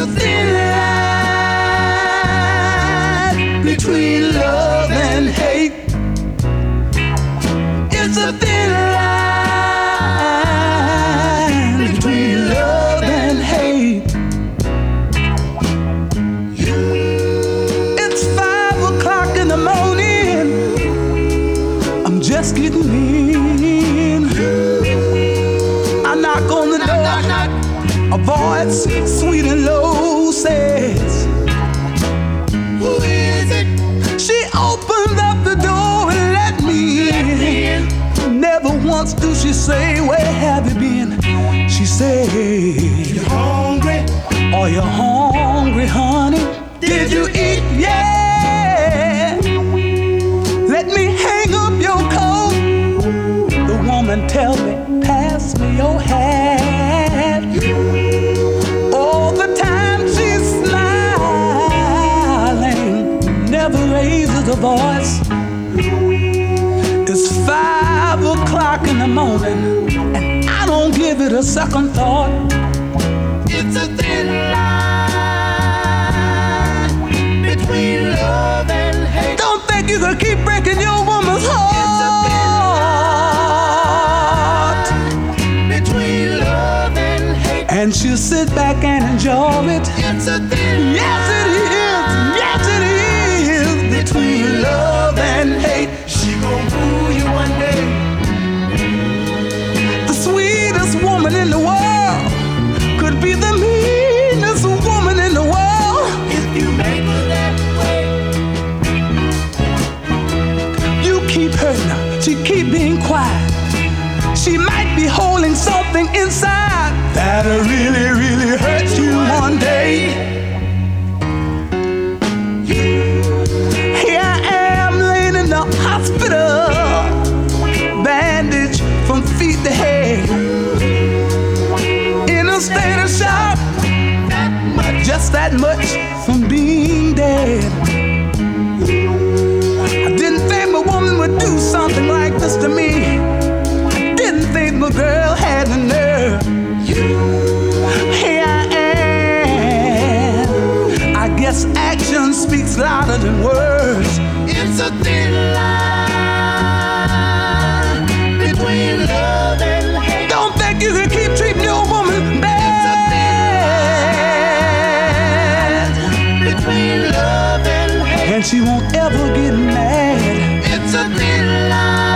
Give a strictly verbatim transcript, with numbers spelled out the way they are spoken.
a thin line between love and hate. It's a thin line between love and hate. It's five o'clock in the morning. I'm just getting in. I knock on the door. A voice sweet and low says, "Who is it?" She opened up the door and let me in. Never once do she say, "Where have you been?" She said, "You hungry? Are you hungry, honey? Did you eat? Yeah. Let me hang up your coat." The woman tell me, "Pass me your hat." All the time she's smiling, never raises a voice. It's five o'clock in the morning, and I don't give it a second thought. It's a thin line between love and hate. Don't think you can keep breaking your woman's heart. It's a thin line between love and hate. And she'll sit back and enjoy it. It's a thin line. Yes, it is. Yes, it is. Between love and hate. She gon' fool you one day. The sweetest woman in the world could be the meanest woman in the world. If you make her that way, you keep hurting her. She keep being quiet. She might be holding something inside that'll really, really hurt you one day. Here I am laying in the hospital, bandaged from feet to head, in a state of shock, that much, just that much from being dead. I didn't think my woman would do something like this to me. I didn't think my girl had the nerve. Here I am. I guess action speaks louder than words. It's a thin line between love and hate. Don't think you can keep treating your woman bad. It's a thin line between love and hate. And she won't ever get mad. It's a thin line.